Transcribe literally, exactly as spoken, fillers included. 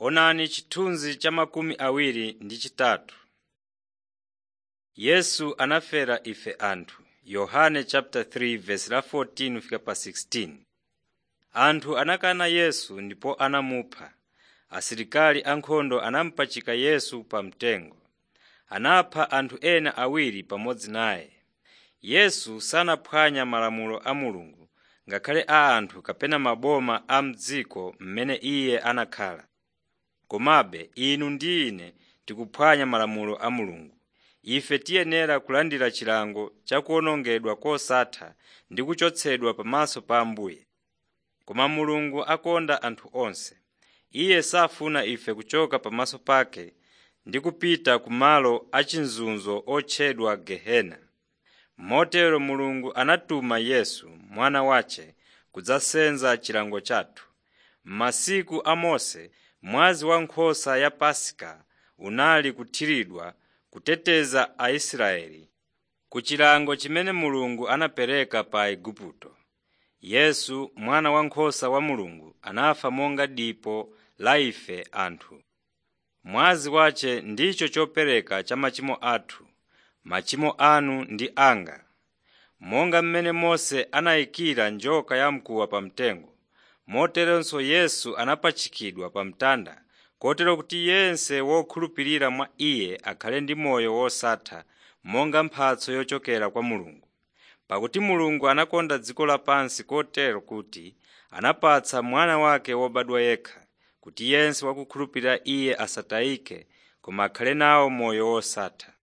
Onani chithunzi cha makumi awiri ndi chitatu. Yesu anafera ife anthu. Yohane chapter three verse la fourteen fika pa sixteen. Anthu anakana Yesu ndipo anamupha. Asilikali ankhondo anampachika Yesu pa mtengo. Anapha anthu ena awiri pamodzi naye. Yesu sanaphwanya malamulo a Mulungu ngakhale a anthu kapena maboma a m'dziko mmene iye anakhala. Komabe inu ndi ine tikuphwanya malamulo a Mulungu. Ife tiyenera kulandira chilango cha kuwonongedwa kosatha ndi kuchotsedwa pamaso pa Ambuye. Koma Mulungu akonda anthu onse. Iye safuna ife kuchoka pamaso pake ndi kupita ku malo achinzunzo otchedwa Gehena. Motero Mulungu anatuma Yesu mwana wace kudzasenza chilango chathu. M'masiku a Mose, mwazi wa nkhosa ya Pasika unali kuthiridwa kuteteza Aisraeli ku chilango chimene Mulungu anapereka pa Igupto. Yesu mwana wankhosa wa Mulungu anafa monga dipo la ife anthu. Mwazi wace ndicho chopereka cha machimo athu, machimo anu ndi anga. Monga mmene Mose anayikira njoka yamkuwa pa mtengo, moteronso Yesu anapachikidwa pa mtanda, kotero kuti yense wokhulupirira mwa iye akhale ndi moyo wosatha monga mphatso yochokera kwa Mulungu. Pakuti Mulungu anakonda dziko lapansi kotero kuti anapatsa mwana wake wobadwa yekha, kuti yense wakukhulupirira iye asatayike koma akhale nawo moyo wosatha.